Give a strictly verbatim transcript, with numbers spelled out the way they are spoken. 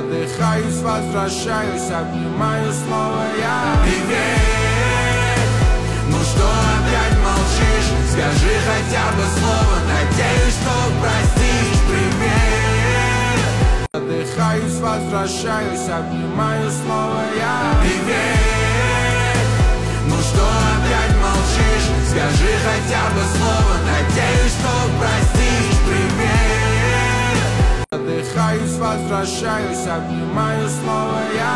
Задыхаюсь, возвращаюсь, обнимаю снова я. Привет, ну что опять молчишь? Скажи хотя бы слово, надеюсь, что простишь. Привет, задыхаюсь, возвращаюсь, обнимаю снова я. Привет, ну что опять молчишь? Скажи хотя бы слово, надеюсь, что простишь. Привет, задыхаюсь, возвращаюсь, обнимаю снова я.